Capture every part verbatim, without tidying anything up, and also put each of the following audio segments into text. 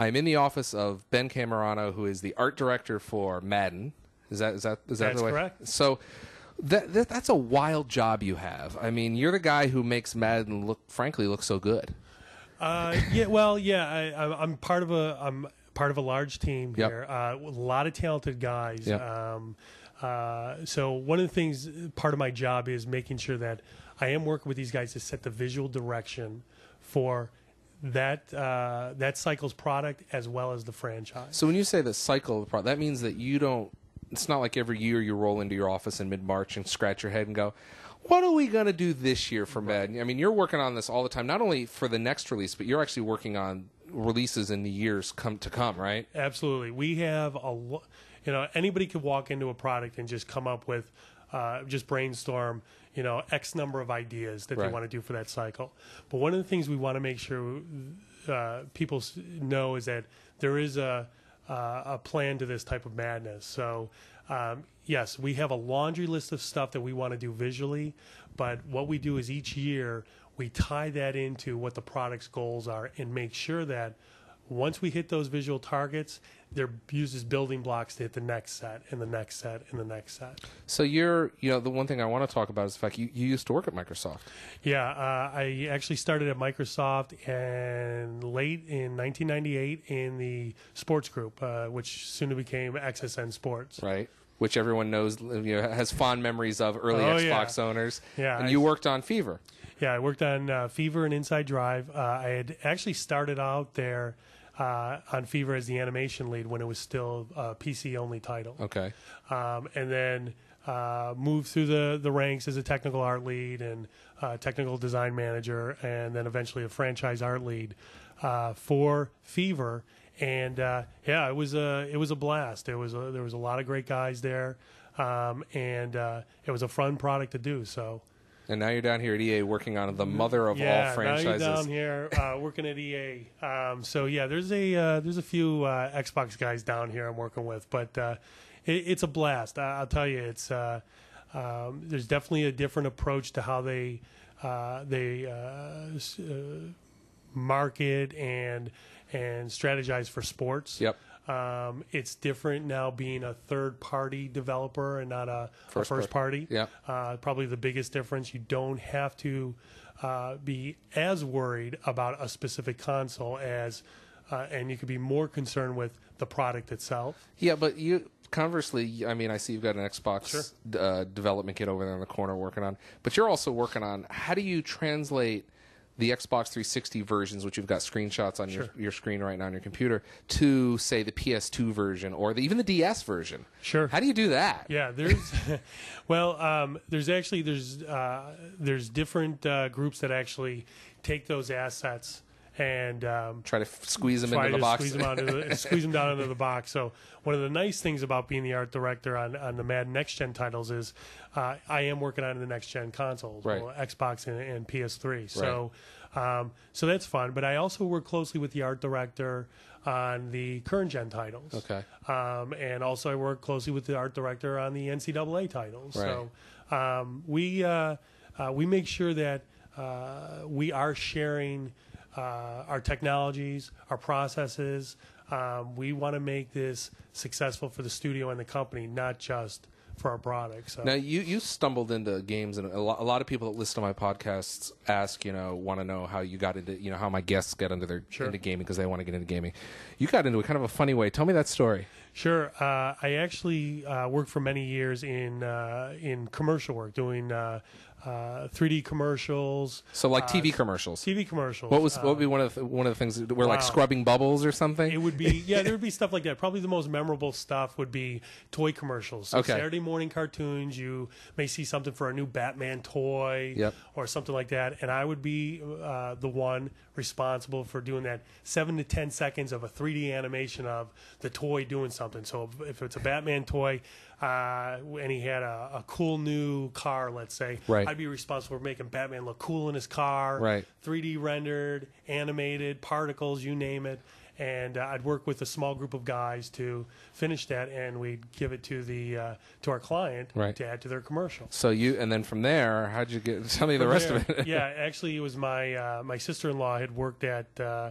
I'm in the office of Ben Camerano, who is the art director for Madden. Is that is that is that That's the way? correct. So that, that that's a wild job you have. I mean, you're the guy who makes Madden look, frankly, look so good. Uh, yeah, well, yeah, I, I- I'm part of a I'm part of a large team Yep. here. Uh, a lot of talented guys. Yep. Um, uh, so one of the things, part of my job is making sure that I am working with these guys to set the visual direction for that uh, that cycle's product as well as the franchise. So when you say the cycle of the product, that means that you don't. It's not like every year you roll into your office in mid-March and scratch your head and go, what are we going to do this year for Madden? I mean, you're working on this all the time, not only for the next release, but you're actually working on releases in the years come to come, right? Absolutely. We have a, lo- you know, anybody could walk into a product and just come up with, uh, just brainstorm, you know, X number of ideas that Right. they want to do for that cycle. But one of the things we want to make sure uh, people s- know is that there is a, uh, a plan to this type of madness. So, um, yes, we have a laundry list of stuff that we want to do visually, but what we do is each year we tie that into what the product's goals are and make sure that once we hit those visual targets, they're used as building blocks to hit the next set and the next set and the next set. So you're, you know, the one thing I want to talk about is the fact you, you used to work at Microsoft. Yeah, uh, I actually started at Microsoft and late in nineteen ninety-eight in the sports group, uh, which soon became X S N Sports. Right. Which everyone knows, you know, has fond memories of early Oh, Xbox yeah. owners. Yeah, And I- you worked on Fever. Yeah, I worked on uh, Fever and Inside Drive. Uh, I had actually started out there uh, on Fever as the animation lead when it was still a P C-only title. Okay. Um, and then uh, moved through the, the ranks as a technical art lead and uh, technical design manager, and then eventually a franchise art lead uh, for Fever. And uh, yeah, it was a it was a blast. There was a, there was a lot of great guys there, um, and uh, it was a fun product to do. So. And now you're down here at E A working on the mother of Yeah, all franchises. now you're down here uh, working at E A. Um, so yeah, there's a uh, there's a few uh, Xbox guys down here I'm working with, but uh, it, it's a blast. I, I'll tell you, it's uh, um, there's definitely a different approach to how they uh, they uh, s- uh, market and and strategize for sports. Yep. Um, it's different now being a third-party developer and not a First a first party. Yeah. Uh, probably the biggest difference. You don't have to uh, be as worried about a specific console as, uh, and you could be more concerned with the product itself. Yeah, but you conversely, I mean, I see you've got an Xbox Sure. uh, development kit over there in the corner working on, but you're also working on how do you translate the Xbox three sixty versions, which you've got screenshots on your, Sure. your screen right now on your computer, to say the P S two version or the, even the D S version. Sure. How do you do that? Yeah, there's well, um, there's actually there's uh, there's different uh, groups that actually take those assets and um, Try to f- squeeze them try into the to box. squeeze them, out into the, squeeze them down into the box. So one of the nice things about being the art director on, on the Madden Next Gen titles is uh, I am working on the next gen consoles, Right. well, Xbox and, and P S three. So um, so that's fun. But I also work closely with the art director on the current gen titles. Okay. Um, and also I work closely with the art director on the N C double A titles. Right. So um, we uh, uh, we make sure that uh, we are sharing uh, our technologies, our processes. Um, we want to make this successful for the studio and the company, not just for our product. So. Now you, you stumbled into games, and a lot, a lot of people that listen to my podcasts ask, you know, want to know how you got into, you know, how my guests get into their Sure. into gaming because they want to get into gaming. You got into it kind of a funny way. Tell me that story. Sure. Uh, I actually uh, worked for many years in uh, in commercial work, doing uh, uh, three D commercials, So like uh, T V commercials. T V commercials. What was uh, what would be one of the, one of the things that were like wow. scrubbing bubbles or something? It would be, yeah, there would be stuff like that. Probably the most memorable stuff would be toy commercials. So Okay. Saturday morning cartoons, you may see something for a new Batman toy Yep. or something like that. And I would be uh, the one responsible for doing that seven to ten seconds of a three D animation of the toy doing something. So if it's a Batman toy uh, and he had a, a cool new car, let's say, Right. I'd be responsible for making Batman look cool in his car, Right. three D rendered, animated, particles, you name it. And uh, I'd work with a small group of guys to finish that, and we'd give it to the uh, to our client Right. to add to their commercial. So you and then from there, how'd you get? Tell me the From rest there- of it. yeah, actually, it was my uh, my sister-in-law had worked at uh,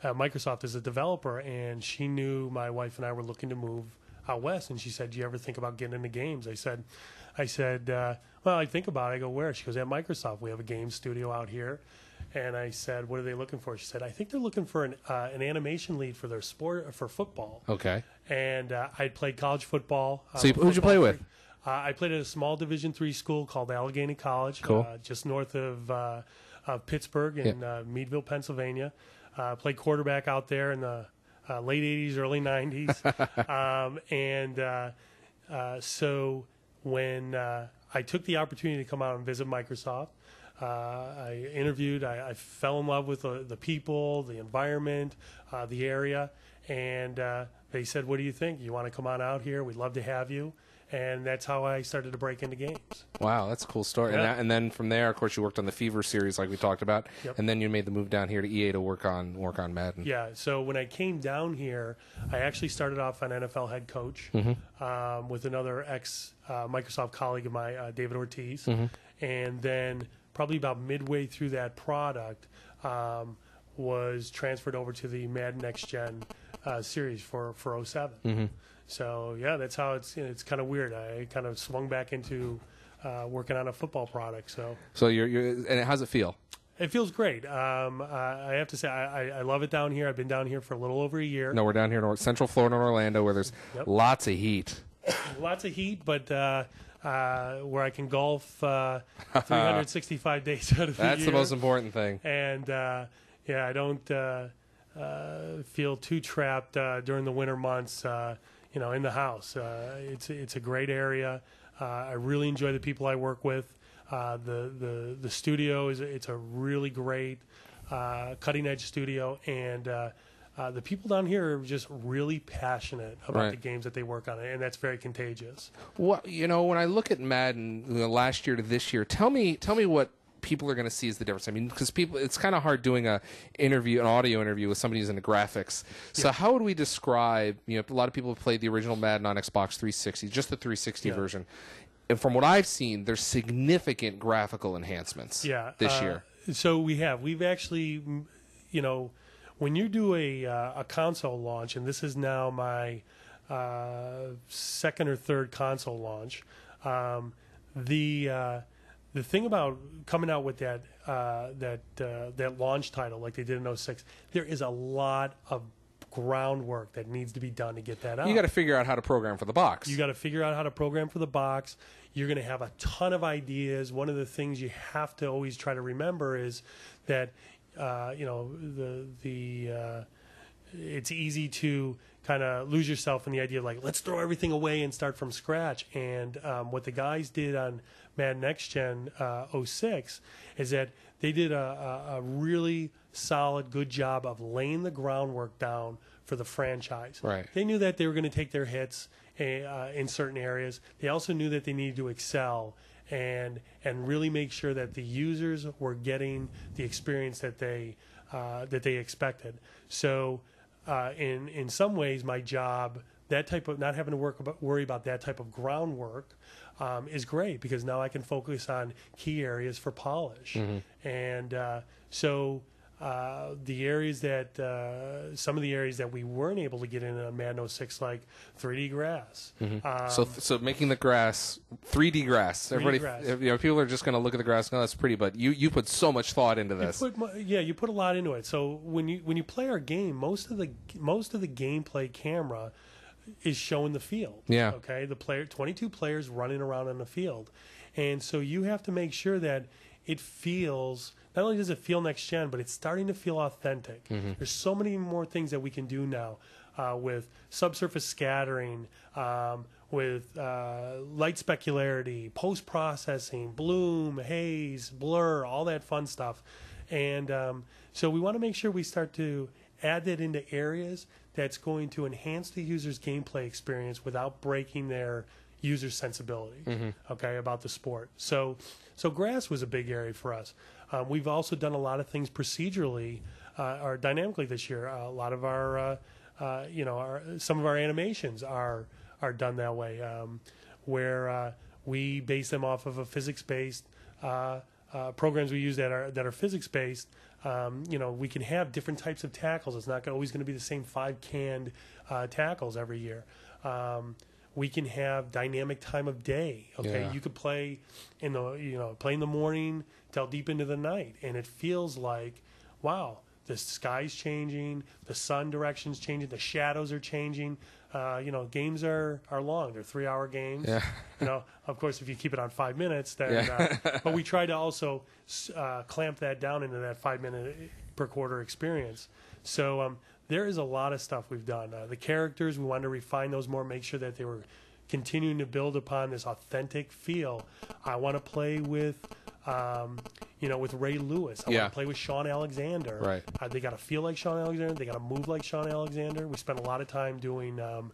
at Microsoft as a developer, and she knew my wife and I were looking to move out west, and she said, "Do you ever think about getting into games?" I said, "I said, uh, well, I think about it." I go, "Where?" She goes, "At Microsoft. We have a game studio out here." And I said, "What are they looking for?" She said, "I think they're looking for an uh, an animation lead for their sport for football." Okay. And uh, I'd played college football. So you, who'd you play with? Uh, I played at a small Division three school called Allegheny College, Cool. uh, just north of, uh, of Pittsburgh in Yeah. uh, Meadville, Pennsylvania. Uh, played quarterback out there in the uh, late eighties, early nineties. um, and uh, uh, so when uh, I took the opportunity to come out and visit Microsoft, uh, I interviewed, I, I fell in love with the, the people, the environment, uh, the area, and uh, they said, "What do you think? You want to come on out here? We'd love to have you." And that's how I started to break into games. Wow, that's a cool story. And, Yeah. that, and then from there, of course, you worked on the Fever series, like we talked about, Yep. and then you made the move down here to E A to work on work on Madden. Yeah, so when I came down here, I actually started off an N F L head coach um, with another ex uh, Microsoft colleague of mine, uh, David Ortiz. And then probably about midway through that product, um, was transferred over to the Madden Next Gen uh, series for, for oh seven. So, yeah, that's how it's, it's kind of weird. I kind of swung back into uh, working on a football product. So So you're, you're and how's it feel? it feels great. Um, I, I have to say, I, I- I love it down here. I've been down here for a little over a year. No, we're down here in Or- Central Florida, in Orlando, where there's Yep. lots of heat. Lots of heat, but uh, uh, where I can golf uh, three hundred sixty-five days out of the That's year. the most important thing. And uh, yeah, I don't uh, uh, feel too trapped uh, during the winter months. Uh, you know, in the house. Uh, it's it's a great area. Uh, I really enjoy the people I work with. Uh, the the the studio is it's a really great uh, cutting edge studio, and uh, uh, the people down here are just really passionate about Right. the games that they work on, and that's very contagious. What you know, when I look at Madden, you know, last year to this year, tell me, tell me what people are going to see as the difference. I mean, because people, it's kind of hard doing a interview, an audio interview with somebody who's into graphics. So, how would we describe? You know, a lot of people have played the original Madden on Xbox three sixty, just the three sixty Yeah. version. And from what I've seen, there's significant graphical enhancements. Yeah, this uh, year. So we have we've actually, mm, you know, when you do a uh, a console launch, and this is now my uh, second or third console launch, um, the uh, the thing about coming out with that uh, that uh, that launch title like they did in oh six, there is a lot of groundwork that needs to be done to get that out. You got to figure out how to program for the box. You got to figure out how to program for the box. You're going to have a ton of ideas. One of the things you have to always try to remember is that uh, you know the the uh, it's easy to kind of lose yourself in the idea of like let's throw everything away and start from scratch. And um, what the guys did on Madden Next Gen uh, oh six is that they did a, a, a really solid, good job of laying the groundwork down for the franchise. Right. They knew that they were going to take their hits uh, in certain areas. They also knew that they needed to excel and and really make sure that the users were getting the experience that they uh, that they expected. So, uh, in in some ways, my job, that type of not having to work about, worry about that type of groundwork, um, is great because now I can focus on key areas for polish. And uh, so. Uh, the areas that uh, some of the areas that we weren't able to get in on Madden oh six, like three D grass. Um, So, so making the grass three D grass. Everybody, grass. you know, people are just going to look at the grass. No, that's pretty, but you, you put so much thought into you this. put, mo- yeah, you put a lot into it. So when you when you play our game, most of the most of the gameplay camera is showing the field. Yeah. Okay. The player, twenty-two players running around on the field, and so you have to make sure that it feels. Not only does it feel next gen, but it's starting to feel authentic. There's so many more things that we can do now uh, with subsurface scattering, um, with uh, light specularity, post processing, bloom, haze, blur, all that fun stuff. And um, so we want to make sure we start to add that into areas that's going to enhance the user's gameplay experience without breaking their user sensibility, okay, about the sport. So, so grass was a big area for us. Um, we've also done a lot of things procedurally uh, or dynamically this year. Uh, a lot of our, uh, uh, you know, our, some of our animations are are done that way, um, where uh, we base them off of a physics-based uh, uh, programs we use that are that are physics-based Um, you know, we can have different types of tackles. It's not always going to be the same five canned uh, tackles every year. Um, we can have dynamic time of day. Okay, Yeah. you could play in the you know play in the morning till deep into the night, and it feels like, wow, the sky's changing, the sun direction's changing, the shadows are changing. Uh, you know, games are, are long. They're three-hour games. Yeah. You know, of course, if you keep it on five minutes, then. Yeah. uh, but we try to also uh, clamp that down into that five-minute per quarter experience. So um, there is a lot of stuff we've done. Uh, the characters, we wanted to refine those more, make sure that they were continuing to build upon this authentic feel. I want to play with. Um, you know, with Ray Lewis. I Yeah. want to play with Sean Alexander. Right. Uh, they got to feel like Sean Alexander. They got to move like Sean Alexander. We spent a lot of time doing um,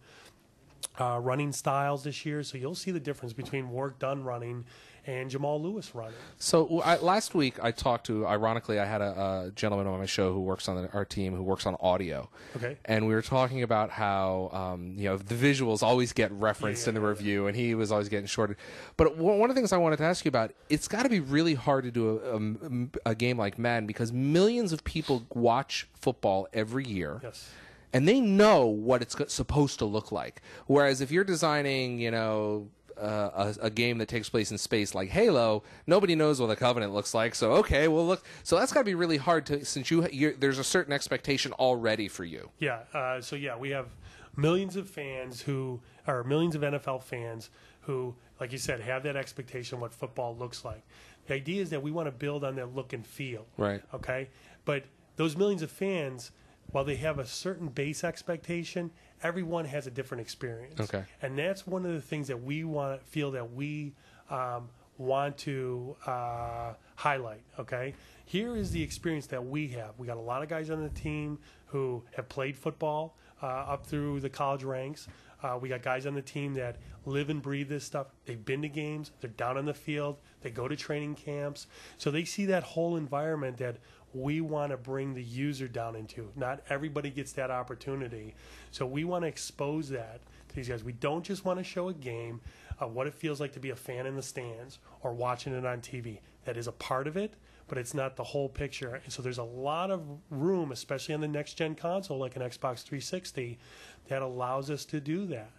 uh, running styles this year, so you'll see the difference between Warwick Dunn running and Jamal Lewis running. So I, last week I talked to, ironically, I had a, a gentleman on my show who works on the, our team who works on audio. Okay. And we were talking about how, um, you know, the visuals always get referenced Yeah, in the yeah, review, and he was always getting shorted. But w- one of the things I wanted to ask you about, it's got to be really hard to do a, a, a game like Madden because millions of people watch football every year. Yes. And they know what it's go- supposed to look like. Whereas if you're designing, you know, uh, a, a game that takes place in space like Halo, nobody knows what the Covenant looks like. So okay, well look. So that's got to be really hard to since you you're, there's a certain expectation already for you. Yeah. Uh, so yeah, we have millions of fans who are millions of N F L fans who, like you said, have that expectation of what football looks like. The idea is that we want to build on that look and feel. Right. Okay. But those millions of fans, while they have a certain base expectation, everyone has a different experience. Okay. And that's one of the things that we want feel that we um, want to uh, highlight. Okay. Here is the experience that we have. We got a lot of guys on the team who have played football uh, up through the college ranks. Uh, we got guys on the team that live and breathe this stuff. They've been to games. They're down on the field. They go to training camps. So they see that whole environment that we want to bring the user down into. Not everybody gets that opportunity. So we want to expose that to these guys. We don't just want to show a game of what it feels like to be a fan in the stands or watching it on T V. That is a part of it, but it's not the whole picture. And so there's a lot of room, especially on the next-gen console like an Xbox three sixty, that allows us to do that.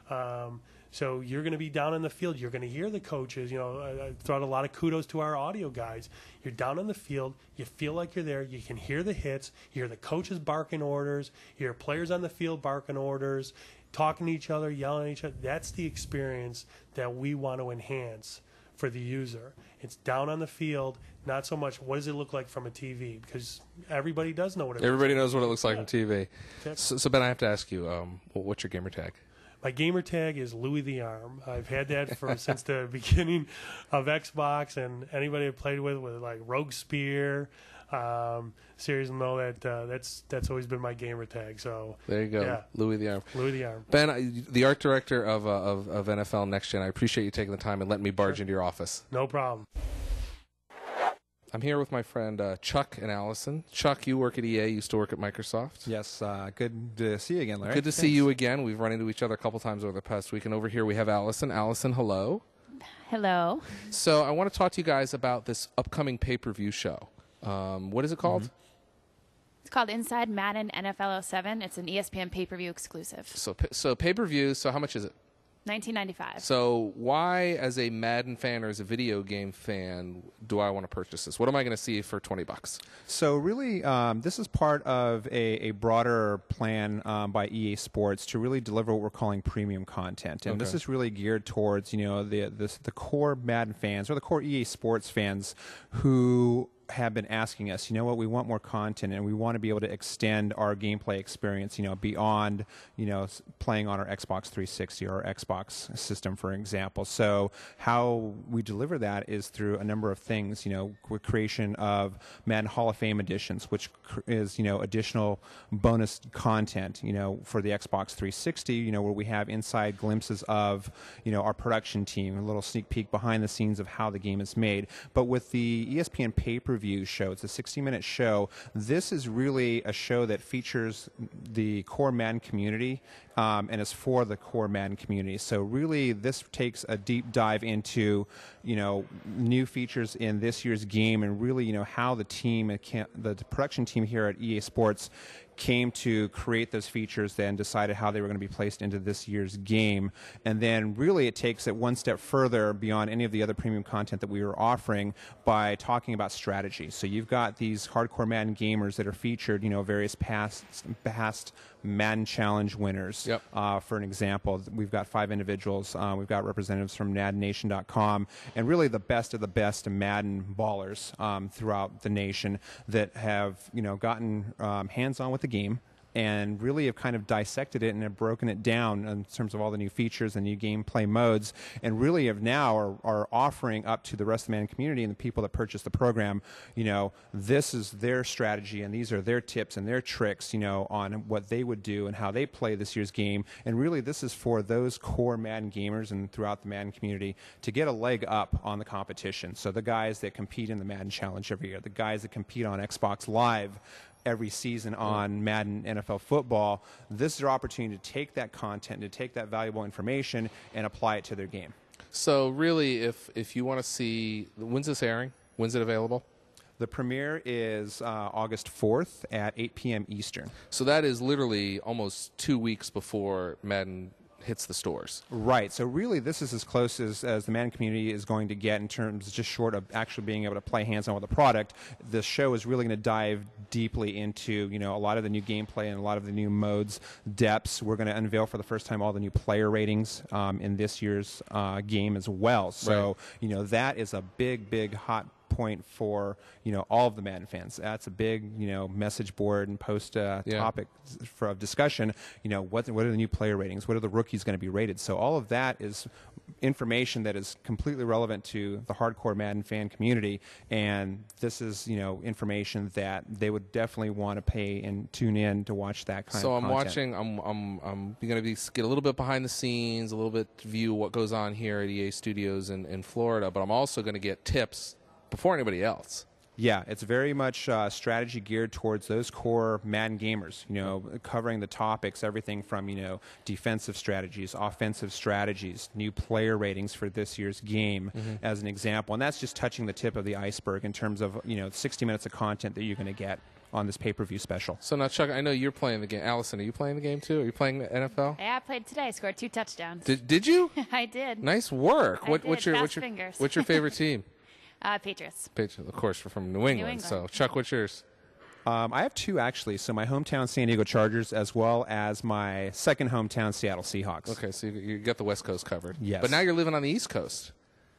Um, So you're going to be down in the field. You're going to hear the coaches. You know, I, I throw out a lot of kudos to our audio guys. You're down in the field. You feel like you're there. You can hear the hits. You hear the coaches barking orders. You hear players on the field barking orders, talking to each other, yelling at each other. That's the experience that we want to enhance for the user. It's down on the field, not so much what does it look like from a T V, because everybody does know what it Everybody looks knows what it looks like Yeah. on T V. like. So, so Ben, I have to ask you, um, what's your gamer tag? My gamer tag is Louis the Arm. I've had that for since the beginning of Xbox, and anybody I've played with with like Rogue Spear um, series will know that uh, that's that's always been my gamer tag. So There you go, Yeah. Louis the Arm. Louis the Arm. Ben, I, the art director of, uh, of of N F L Next Gen, I appreciate you taking the time and letting me barge into your office. No problem. I'm here with my friend uh, Chuck and Allison. Chuck, you work at E A, used to work at Microsoft. Yes, uh, good to see you again, Larry. Good to see you again. We've run into each other a couple times over the past week. And over here we have Allison. Allison, hello. Hello. So I want to talk to you guys about this upcoming pay-per-view show. Um, what is it called? Mm-hmm. It's called Inside Madden N F L oh seven. It's an E S P N pay-per-view exclusive. So, so pay-per-view, so how much is it? nineteen ninety-five. So why, as a Madden fan or as a video game fan, do I want to purchase this? What am I going to see for twenty bucks? So really, um, this is part of a, a broader plan um, by E A Sports to really deliver what we're calling premium content, and this Okay. is really geared towards you know the this, the core Madden fans or the core E A Sports fans who have been asking us, you know what, we want more content and we want to be able to extend our gameplay experience, you know, beyond, you know, s- playing on our Xbox three sixty or our Xbox system, for example. So how we deliver that is through a number of things, you know, with creation of Madden Hall of Fame editions, which cr- is, you know, additional bonus content, you know, for the Xbox three sixty, you know, where we have inside glimpses of, you know, our production team, a little sneak peek behind the scenes of how the game is made. But with the E S P N pay-per-view pay-per-view show. It's a sixty-minute show. This is really a show that features the core Madden community um, and is for the core Madden community. So really, this takes a deep dive into, you know, new features in this year's game, and really, you know, how the team, the production team here at E A Sports came to create those features, then decided how they were going to be placed into this year's game. And then really it takes it one step further beyond any of the other premium content that we were offering by talking about strategy. So you've got these hardcore Madden gamers that are featured, you know, various past past Madden Challenge winners. Yep. Uh, for an example, we've got five individuals. Uh, we've got representatives from Madden Nation dot com, and really the best of the best Madden ballers um, throughout the nation that have, you know, gotten um, hands-on with the game and really have kind of dissected it and have broken it down in terms of all the new features and new gameplay modes, and really have now are, are offering up to the rest of the Madden community and the people that purchase the program, you know, this is their strategy and these are their tips and their tricks, you know, on what they would do and how they play this year's game. And really this is for those core Madden gamers and throughout the Madden community to get a leg up on the competition. So the guys that compete in the Madden Challenge every year, the guys that compete on Xbox Live every season on Madden N F L football, this is their opportunity to take that content, to take that valuable information and apply it to their game. So really, if if you want to see, when's this airing? When's it available? The premiere is uh, August fourth at eight p m Eastern. So that is literally almost two weeks before Madden hits the stores. Right. So really this is as close as, as the Madden community is going to get in terms just short of actually being able to play hands-on with the product. The show is really going to dive deeply into, you know, a lot of the new gameplay and a lot of the new modes, depths. We're going to unveil for the first time all the new player ratings um, in this year's uh, game as well. So, right. you know, that is a big, big hot point for, you know, all of the Madden fans. That's a big, you know, message board and post uh, yeah. topic for of discussion. You know, what what are the new player ratings? What are the rookies going to be rated? So all of that is information that is completely relevant to the hardcore Madden fan community, and this is, you know, information that they would definitely want to pay and tune in to watch that kind so of I'm content. watching, I'm I'm I'm going to be get a little bit behind the scenes, a little bit view what goes on here at E A Studios in, in Florida, but I'm also going to get tips before anybody else. Yeah, it's very much uh, strategy geared towards those core Madden gamers, you know, covering the topics, everything from, you know, defensive strategies, offensive strategies, new player ratings for this year's game, mm-hmm. as an example. And that's just touching the tip of the iceberg in terms of, you know, sixty minutes of content that you're going to get on this pay-per-view special. So now, Chuck, I know you're playing the game. Allison, are you playing the game too? Are you playing N F L? Yeah, I played today. I scored two touchdowns. Did Did you? I did. Nice work. I What, did. What's your Fast what's your fingers. what's your favorite team? Uh, Patriots. Patriots, of course, we're from New England. England. So, Chuck, what's yours? Um, I have two, actually. So my hometown San Diego Chargers, as well as my second hometown Seattle Seahawks. Okay, so you, you got the West Coast covered. Yes. But now you're living on the East Coast.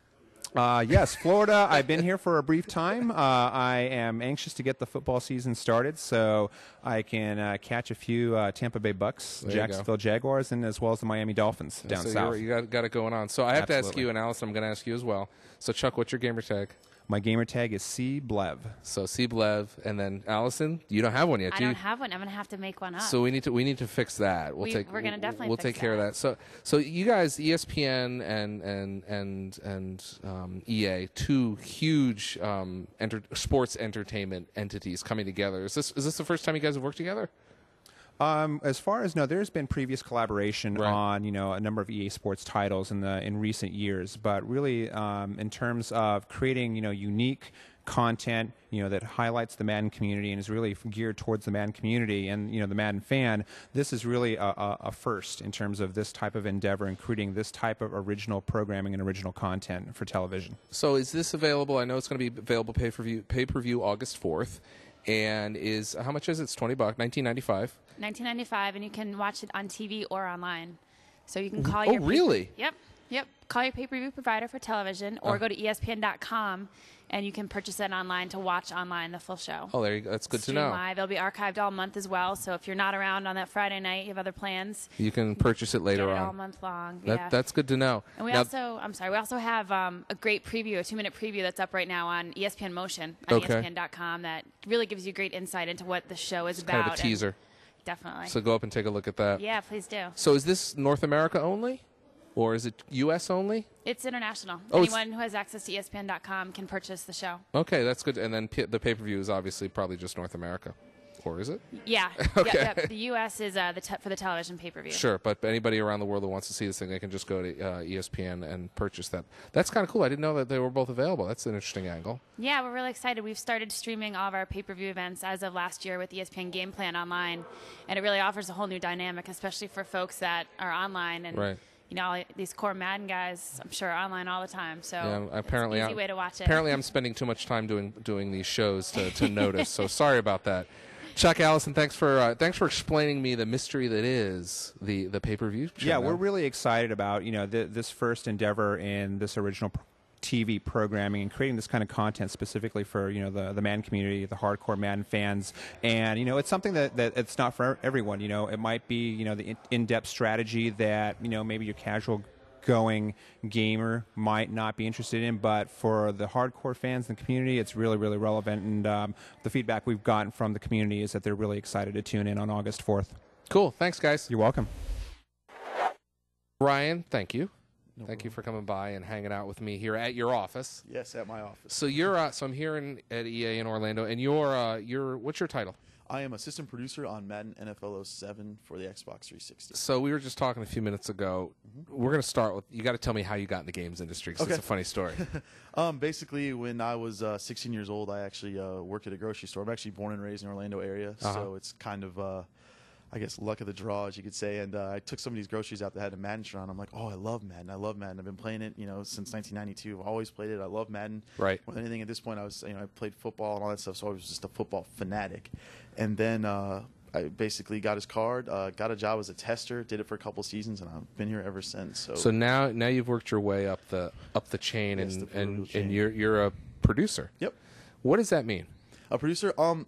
Uh, yes, Florida. I've been here for a brief time. Uh, I am anxious to get the football season started so I can uh, catch a few uh, Tampa Bay Bucks, There you Jacksonville Jaguars, and as well as the Miami Dolphins down so south. you're- you got, got it going on. So I have to ask Absolutely. you, and Allison, I'm going to ask you as well. So, Chuck, what's your gamer tag? My gamer tag is C Blev. So C Blev, and then Allison, you don't have one yet, I do you? don't have one. I'm gonna have to make one up. So we need to we need to fix that. We'll We- take we're gonna definitely we'll fix take care of that. that. So so you guys, E S P N and and and and um, E A, two huge um, enter, sports entertainment entities coming together. Is this is this the first time you guys have worked together? Um, as far as no, there's been previous collaboration Right. on, you know, a number of E A Sports titles in the in recent years, but really um, in terms of creating, you know, unique content, you know, that highlights the Madden community and is really geared towards the Madden community and, you know, the Madden fan, this is really a, a, a first in terms of this type of endeavor, including this type of original programming and original content for television. So is this available? I know it's going to be available pay per view pay per view August fourth, and is how much is it? It's twenty bucks, nineteen ninety five. nineteen ninety-five, and you can watch it on T V or online. So you can call Oh, your pay- really? Yep, yep. Call your pay-per-view provider for television, or Oh. go to E S P N dot com, and you can purchase it online to watch online the full show. Oh, there you go. That's good to Stream know. live. It'll be archived all month as well. So if you're not around on that Friday night, you have other plans. You can purchase it later get it on. all month long. That yeah. that's good to know. And we Now- also, I'm sorry, we also have um, a great preview, a two-minute preview that's up right now on E S P N Motion on Okay. E S P N dot com that really gives you great insight into what the show is about. kind of a and- teaser. Definitely. So go up and take a look at that. yeah, please do. So is this North America only? Or is it U S only? It's international. Oh, it's- Anyone who has access to E S P N dot com can purchase the show. Okay, that's good. And then p- the pay-per-view is obviously probably just North America. Or is it? Yeah. Okay. Yep, yep. The U S is uh, the te- for the television pay-per-view. Sure, but anybody around the world that wants to see this thing, they can just go to uh, E S P N and purchase that. That's kind of cool. I didn't know that they were both available. That's an interesting angle. Yeah, we're really excited. We've started streaming all of our pay-per-view events as of last year with E S P N Game Plan Online, and it really offers a whole new dynamic, especially for folks that are online and. Right. You know, all these core Madden guys, I'm sure, are online all the time. So Yeah, apparently, it's an easy I'm, way to watch it. Apparently, I'm spending too much time doing doing these shows to, to notice. So sorry about that. Chuck Allison, thanks for uh, thanks for explaining me the mystery that is the the pay per view. Yeah, we're really excited about you know th- this first endeavor in this original pr- T V programming and creating this kind of content specifically for you know the the Madden community, the hardcore Madden fans, and you know it's something that, that it's not for everyone. You know, it might be you know the in- in-depth strategy that you know maybe your casual going gamer might not be interested in, but for the hardcore fans in the community, it's really, really relevant. And um, the feedback we've gotten from the community is that they're really excited to tune in on August fourth. Cool. Thanks, guys. You're welcome. Ryan, thank you. No thank problem. you for coming by and hanging out with me here at your office. Yes, at my office. So you're uh, so I'm here in, at E A in Orlando, and you're uh, you're what's your title? I am assistant producer on Madden N F L oh seven for the Xbox three sixty. So we were just talking a few minutes ago. Mm-hmm. We're going to start with you got to tell me how you got in the games industry because Okay. it's a funny story. Um, basically, when I was uh, sixteen years old, I actually uh, worked at a grocery store. I'm actually born and raised in the Orlando area, Uh-huh. so it's kind of, uh, I guess, luck of the draw, as you could say. And uh, I took some of these groceries out that had a Madden shirt on. I'm like, oh, I love Madden. I love Madden. I've been playing it, you know, since nineteen ninety-two. I've always played it. I love Madden. Right. More than anything, at this point, I was, you know, I played football and all that stuff, so I was just a football fanatic. And then uh, I basically got his card, uh, got a job as a tester, did it for a couple seasons, and I've been here ever since. So, So now now you've worked your way up the up the chain, Yes, and the and, proverbial chain. and you're you're a producer. yep. What does that mean? A producer, um,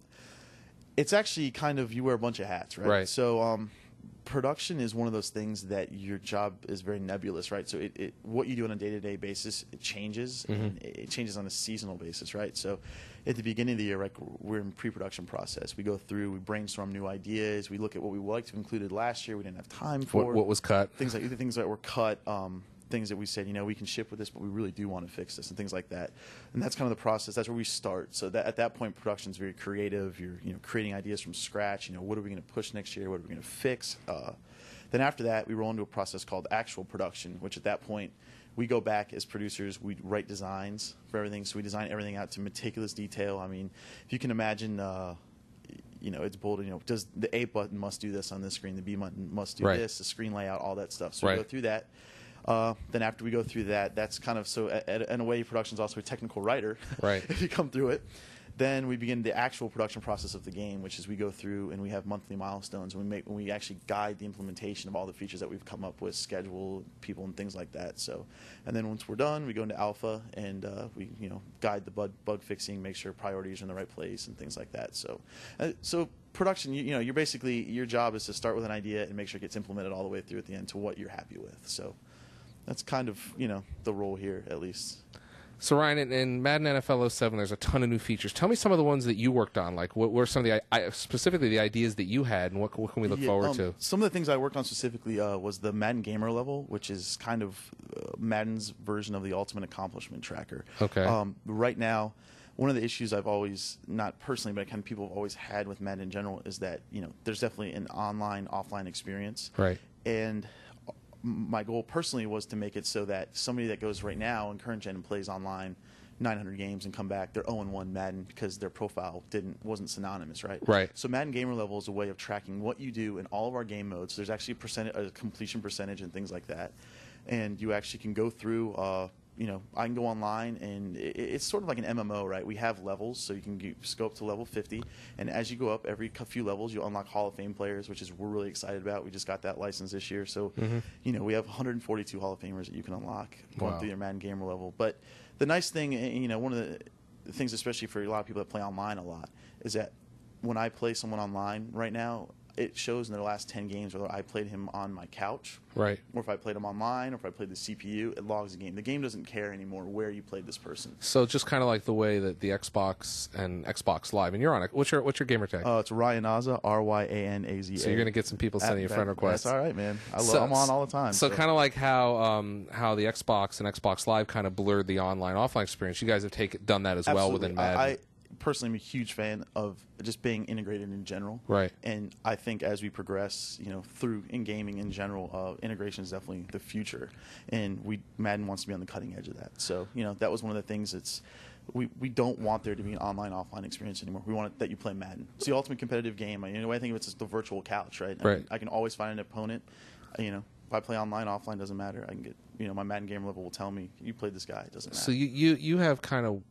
it's actually kind of you wear a bunch of hats, right? Right. So, um, production is one of those things that your job is very nebulous, right? So, it, it what you do on a day-to-day basis, it changes. Mm-hmm. And it changes on a seasonal basis, right? So, at the beginning of the year, like we're in pre-production process. We go through, we brainstorm new ideas. We look at what we would like to include last year. We didn't have time for What, what was cut? things like the things that were cut, um, things that we said, you know, we can ship with this, but we really do want to fix this, and things like that. And that's kind of the process. That's where we start. So that at that point, production is very creative. You're you know creating ideas from scratch. You know, what are we going to push next year? What are we going to fix? Uh, then after that, we roll into a process called actual production, which at that point we go back as producers. We write designs for everything. So we design everything out to meticulous detail. I mean, if you can imagine. Uh, You know, it's bold. You know, does the A button must do this on this screen? The B button must do Right. this. The screen layout, all that stuff. So Right. we go through that. Uh, then after we go through that, that's kind of so. At, at, in a way, production's also a technical writer. Right. If you come through it, then we begin the actual production process of the game, which is we go through and we have monthly milestones. And we make we actually guide the implementation of all the features that we've come up with, schedule, people, and things like that. So, and then once we're done, we go into alpha and uh, we you know guide the bug bug fixing, make sure priorities are in the right place, and things like that. So, uh, so. Production, you, you know, you're basically your job is to start with an idea and make sure it gets implemented all the way through at the end to what you're happy with. So that's kind of you know the role here, at least. So Ryan, in, in Madden N F L oh seven, there's a ton of new features. Tell me some of the ones that you worked on. Like, what were some of the I, specifically the ideas that you had, and what, what can we look Yeah, forward um, to? Some of the things I worked on specifically uh, was the Madden Gamer level, which is kind of uh, Madden's version of the Ultimate Accomplishment Tracker. Okay. Um, right now, one of the issues I've always, not personally, but kind of people have always had with Madden in general is that, you know, there's definitely an online, offline experience. Right. And my goal personally was to make it so that somebody that goes right now in current gen and plays online nine hundred games and come back, they're oh and one Madden because their profile didn't wasn't synonymous, right? Right. So Madden Gamer Level is a way of tracking what you do in all of our game modes. There's actually a, percent, a completion percentage and things like that. And you actually can go through, uh, you know, I can go online and it, it's sort of like an M M O, right? We have levels, so you can get, scope to level fifty. And as you go up every few levels, you unlock Hall of Fame players, which is we're really excited about. We just got that license this year. So, Mm-hmm. you know, we have one hundred forty-two Hall of Famers that you can unlock going Wow. through your Madden Gamer Level. But the nice thing, eh, you know, one of the things, especially for a lot of people that play online a lot, is that when I play someone online right now, it shows in their last ten games whether I played him on my couch, Right. or if I played him online, or if I played the C P U. It logs the game. The game doesn't care anymore where you played this person. So just kind of like the way that the Xbox and Xbox Live, and you're on it. What's your what's your gamer tag? Uh, it's Ryan Aza, R Y A N A Z A. So you're going to get some people sending you friend requests. That's all right, man. I love, So- I'm on all the time. So, kind of like how um, how the Xbox and Xbox Live kind of blurred the online offline experience. You guys have taken done that as well Absolutely. within Madden. I, I personally am a huge fan of just being integrated in general. Right. And I think as we progress, you know, through in gaming in general, uh, integration is definitely the future. And we Madden wants to be on the cutting edge of that. So, you know, that was one of the things that's we, we don't want there to be an online offline experience anymore. We want it, that you play Madden. It's the ultimate competitive game. I, you know, the way I think of it's just the virtual couch, right? I Right. Can, I can always find an opponent. You know, if I play online, offline doesn't matter. I can get, you know, my Madden gamer level will tell me you played this guy. It doesn't matter. so you, you you have kind of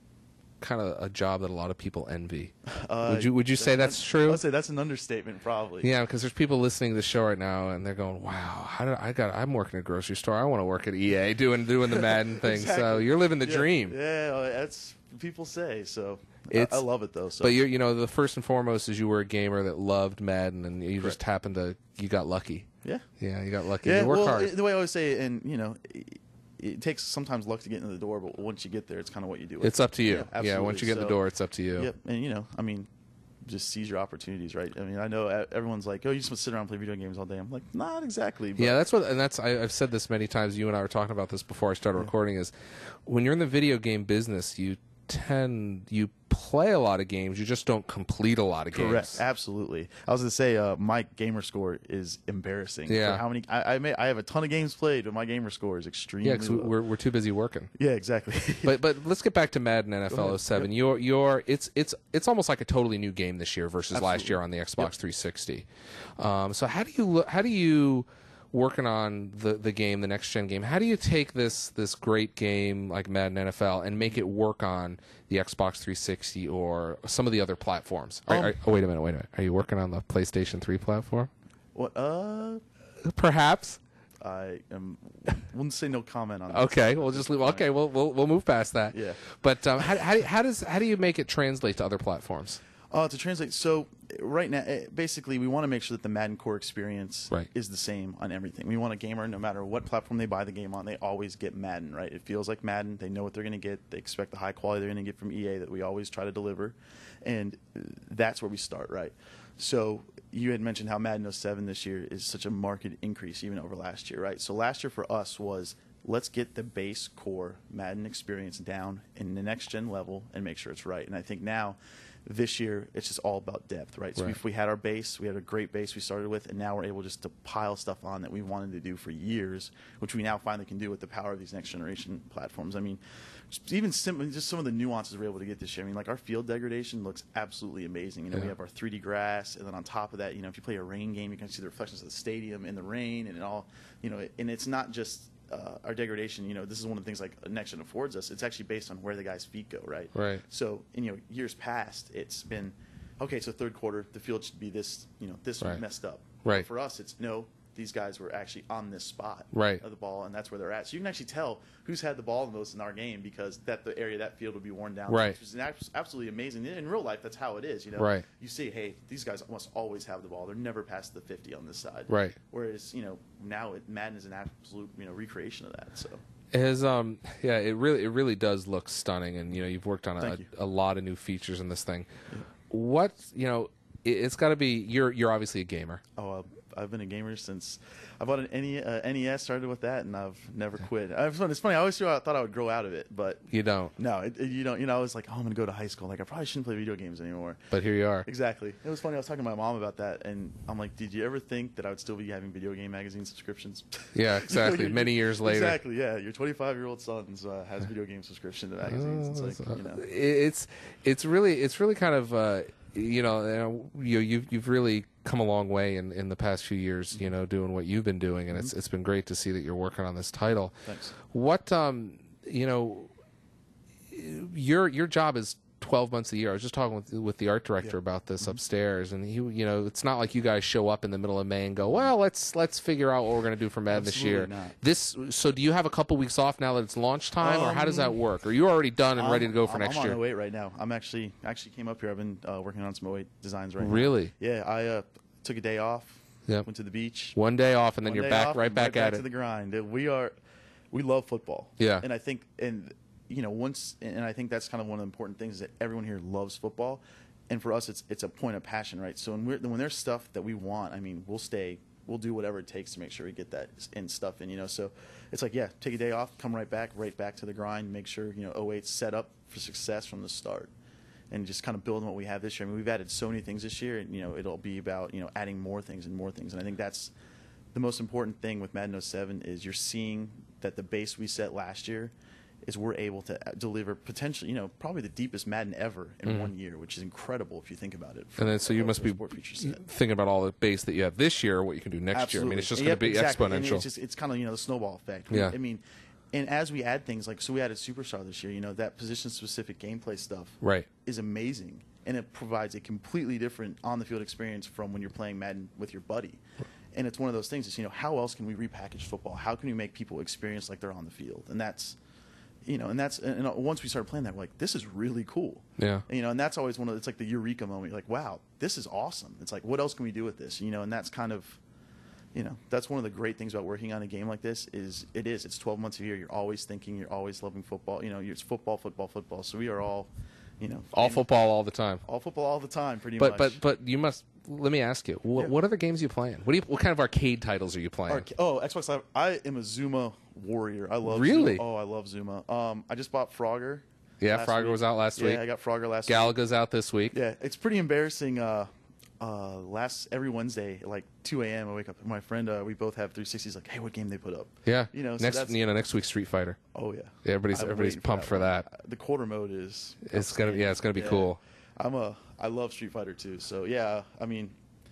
kind of a job that a lot of people envy. Uh, would you would you say that's true? I'd say that's an understatement, probably. Yeah, because there's people listening to the show right now, and they're going, "Wow, how did I got? I'm working at a grocery store. I want to work at E A doing doing the Madden thing." So Exactly. you're living the Yeah, dream. Yeah, uh, that's people say. So It's- I, I love it though. So But you're, you know, the first and foremost is you were a gamer that loved Madden, and you just Correct. happened to you got lucky. yeah, Yeah, you got lucky. yeah. you work well, hard. it- the way I always say, it, and you know, it, it takes sometimes luck to get into the door, but once you get there, it's kind of what you do. with It's it. up to you. Yeah, Yeah, absolutely. once you get in the So, door, it's up to you. Yep, and you know, I mean, just seize your opportunities, right? I mean, I know uh, everyone's like, "Oh, you just want to sit around and play video games all day." I'm like, not exactly. But Yeah, that's what, and that's I, I've said this many times. You and I were talking about this before I started recording. Is when you're in the video game business, you tend you play a lot of games, you just don't complete a lot of games. Correct. Absolutely. I was gonna say uh, my gamer score is embarrassing. Yeah. For how many? I I, may, I have a ton of games played, but my gamer score is extremely Yeah, because low. we're we're too busy working. Yeah, exactly. But but let's get back to Madden N F L ahead. oh seven. Your your it's it's it's almost like a totally new game this year versus last Absolutely. year on the Xbox three sixty. Um, so how do you look? How do you working on the, the game, the next gen game? How do you take this this great game like Madden N F L and make it work on the Xbox three sixty or some of the other platforms? Are- Um, are- oh wait a minute, wait a minute. Are you working on the PlayStation three platform? What? Uh, Perhaps. I am. Wouldn't say no comment on. That. Okay, we'll just leave. Okay, we'll we'll we'll move past that. Yeah. But um, how, how how does how do you make it translate to other platforms? Uh, to translate, so right now, eh, basically, we want to make sure that the Madden core experience Right. is the same on everything. We want a gamer, no matter what platform they buy the game on, they always get Madden, right? It feels like Madden. They know what they're going to get. They expect the high quality they're going to get from E A that we always try to deliver, and uh, that's where we start, right? So you had mentioned how Madden oh seven this year is such a marked increase even over last year, right? So last year for us was let's get the base core Madden experience down in the next gen level and make sure it's right. And I think now this year it's just all about depth, right? So Right. if we had our base, we had a great base we started with, and now we're able just to pile stuff on that we wanted to do for years, which we now finally can do with the power of these next generation platforms. I mean, just even sim- just some of the nuances we're able to get this year. I mean, like our field degradation looks absolutely amazing. You know, we Yeah. have our three D grass, and then on top of that, you know, if you play a rain game, you can see the reflections of the stadium in the rain, and it all, you know, and it's not just uh, our degradation. You know, this is one of the things like Next Gen affords us. It's actually based on where the guy's feet go, right? Right. So, in you know, years past, it's been okay. So third quarter, the field should be this, you know, this Right. messed up. Right. For us, it's no. These guys were actually on this spot Right. of the ball, and that's where they're at. So you can actually tell who's had the ball the most in our game because that the area that field would be worn down. Right. Which is an abs- absolutely amazing. In real life, that's how it is. You know. Right. You see, hey, these guys must always have the ball. They're never past the fifty on this side. Right. Whereas you know now it, Madden is an absolute you know recreation of that. So. It has um yeah, it really it really does look stunning, and you know you've worked on a, Thank you. a lot of new features in this thing. What you know, it, it's got to be you're you're obviously a gamer. Oh, uh, I've been a gamer since I bought an N E S, uh, N E S, started with that, and I've never quit. I- It's funny, it's funny. I always thought I would grow out of it, but You don't, no, it, it- you don't. You know, I was like, oh, I'm going to go to high school. Like, I probably shouldn't play video games anymore. but here you are. Exactly. It was funny. I was talking to my mom about that, and I'm like, did you ever think that I would still be having video game magazine subscriptions? Yeah, You know, exactly. you're- Many years later. Exactly. Yeah, your twenty-five-year-old son uh, has video game subscription to magazines. It's like, you know. It's it's really it's really kind of uh, you know you you've you've really come a long way in, in the past few years. You know, doing what you've been doing, and it's it's been great to see that you're working on this title. Thanks. What um you know your your job is twelve months a year. I was just talking with with the art director Yeah. about this upstairs, and he you know it's not like you guys show up in the middle of May and go, well, let's let's figure out what we're going to do for Madden this year. Absolutely not. This so do you have a couple weeks off now that it's launch time, or how does that Um, work? Are you already done and ready to go for I'm, next I'm year? on oh eight right now. I'm actually actually came up here. I've been uh, working on some oh eight designs right now. Really? Yeah, I uh, took a day off. Yep. Went to the beach. One day off, and then One you're day back off, right and back right at back it. to the grind. We are, we love football. Yeah. And I think, and you know, once, and I think that's kind of one of the important things is that everyone here loves football, and for us, it's it's a point of passion, right? So when we're when there's stuff that we want, I mean, we'll stay, we'll do whatever it takes to make sure we get that in stuff in, you know. So it's like, yeah, take a day off, come right back, right back to the grind, make sure you know oh eight's set up for success from the start. And just kind of building what we have this year. I mean, we've added so many things this year, and you know, it'll be about you know adding more things and more things. And I think that's the most important thing with Madden oh seven is you're seeing that the base we set last year is we're able to deliver potentially, you know, probably the deepest Madden ever in mm-hmm. one year, which is incredible if you think about it. And then so you must be thinking about all the base that you have this year, what you can do next Absolutely. year. I mean, it's just yep, going to be exactly. exponential. And it's just it's kind of you know the snowball effect. Yeah. I mean. And as we add things like, so we added Superstar this year, you know, that position-specific gameplay stuff right. is amazing. And it provides a completely different on-the-field experience from when you're playing Madden with your buddy. And it's one of those things, is, you know, how else can we repackage football? How can we make people experience like they're on the field? And that's, you know, and that's, and once we started playing that, we're like, this is really cool. Yeah. And, you know, and that's always one of, it's like the eureka moment. You're like, wow, this is awesome. It's like, what else can we do with this? You know, and that's kind of, you know, that's one of the great things about working on a game like this is it is. It's twelve months a year. You're always thinking. You're always loving football. You know, it's football, football, football. So we are all, you know. All football all the time. All football all the time, pretty but, much. But but but you must, let me ask you, what, yeah. what other games are you playing? What do you, what kind of arcade titles are you playing? Arca- oh, Xbox Live. I am a Zuma warrior. I love Really? Zuma. Oh, I love Zuma. Um, I just bought Frogger. Yeah, Frogger week. was out last yeah, week. Yeah, I got Frogger last Galaga's week. out this week. Yeah, it's pretty embarrassing. Uh, Uh, last every Wednesday, like two a.m. I wake up. My friend, uh, we both have three sixties. Like, hey, what game they put up? Yeah, you know. So next, that's, you know, next week Street Fighter. Oh yeah, yeah everybody's I'm everybody's pumped for that. The quarter mode is. It's gonna, yeah, it's gonna be yeah. cool. I'm a, I love Street Fighter too. So yeah, I mean,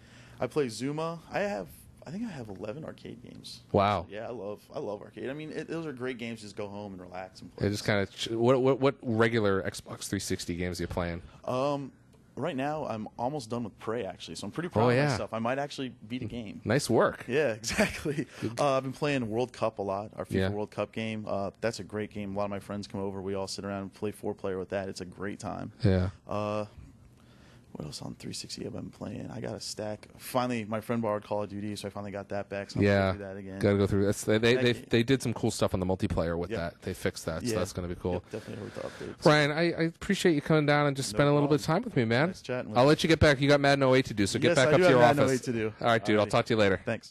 I play Zuma. I have, I think I have eleven arcade games. Wow. So, yeah, I love, I love arcade. I mean, it, those are great games. Just go home and relax and play. It just kind of. What what what regular Xbox three sixty games are you playing? Um. Right now, I'm almost done with Prey, actually, so I'm pretty proud oh, of yeah. myself. I might actually beat a game. Nice work. Yeah, exactly. Uh, I've been playing World Cup a lot, our FIFA yeah. World Cup game. Uh, that's a great game. A lot of my friends come over. We all sit around and play four-player with that. It's a great time. Yeah. Uh, what else on three sixty have I been playing? I got a stack. Finally, my friend borrowed Call of Duty, so I finally got that back. So I'm yeah, do that again. Got to go through. That's, they they, That they game- they did some cool stuff on the multiplayer with Yeah. that. They fixed that, so Yeah. that's going to be cool. Yep, definitely with the updates. Ryan, I, I appreciate you coming down and just No spending a little bit of problem. time with me, man. Nice chatting with I'll you. let you get back. You got Madden oh eight to do, so get Yes, back I up do to have your Madden office. oh eight to do. All right, dude. I'll Alrighty. talk to you later. Thanks.